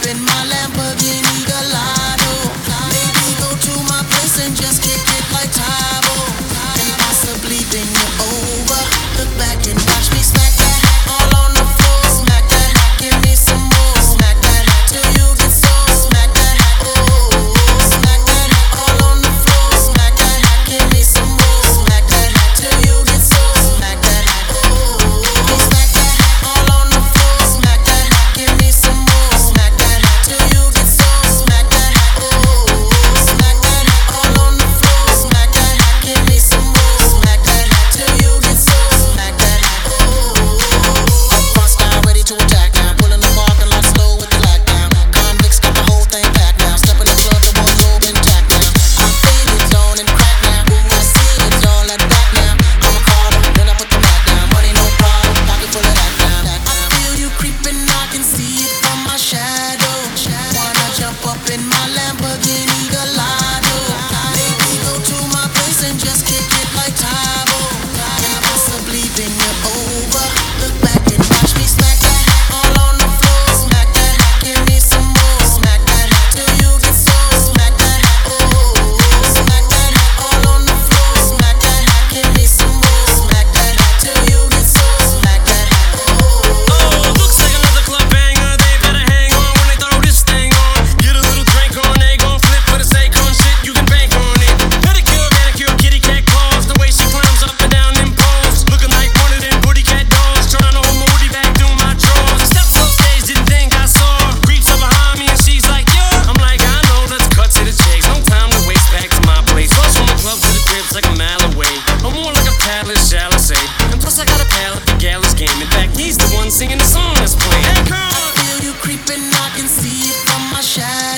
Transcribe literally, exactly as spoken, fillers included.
in my Lamborghini Gallardo. Maybe go to my place and just kick it like Tybo, and possibly bend you over. Look back and watch me smack that all on the floor. Smack that, give me some more. Smack that till you get sore. Smack that, oh. Smack that all on the floor. Smack that, give me some more. Smack that till you get sore. Smack that, oh. Smack that all on the floor. Smack that, give me some more. Smack that till you get sore. Smack that, oh. Smack that all on the floor. Smack that, give me some more. Smack that till you get sore. Smack that, oh. Front style ready to attack now. Pulling the parking lot slow with the lockdown. Convicts got the whole thing packed now. Step in the club, the wardrobe intact now. I feel it on and crack now. I see it all at back now. I'm a caller, then I put the mat down. Money no problem, pocket full of that now. I feel you creeping, I can see it from my shadow. Wanna jump up in my Lamborghini Gallardo. Maybe go to my place and just kick it like Tybo, and possibly bend you over. Look back and watch me smack that all on the floor. Smack that, give me some more. Smack that till you get sore. Smack that, oh. Smack that all on the floor. Smack that, give me some more. Smack that till you get sore. Smack that, oh. Oh, looks like another club banger. They better hang on when they throw this thing on. Get a little drink on, they gon' flip for the sake on shit. You can bank on it. Pedicure, manicure, kitty cat claws. The way she climbs up and down them poles, looking like one of them booty cat dogs. Trying to hold my woody back through my drawers. Steps on stage, didn't think I saw her. Creeps up behind me and she's like, yeah. I'm like, I know, let's cut to the chase. No time to waste, back to my place. Cross from the club to the cribs like a mile away. I'm more like a palace, shall I say. And plus I got a pal at the Gallus game. In fact, he's the one singing the song that's playing. Hey, come on. Feel you creeping, I can see it from my shadow.